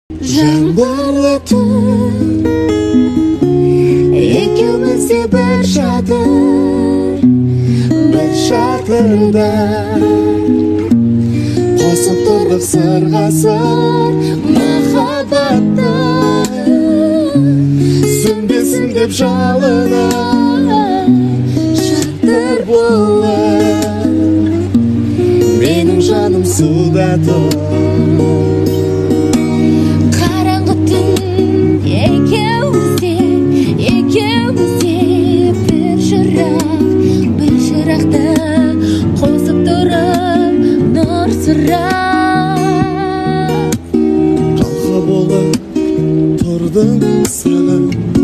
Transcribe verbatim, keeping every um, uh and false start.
Жаңбырлы түн, екеумізде бір шатыр, бір шатырда қосып тұрдық сырғасыр махаббатты. Сөнбесін деп жалына шатыр болып, менің жаным суда тұр. Қосып тұрып нұр сұрап, қалқа болып тұрдың саған.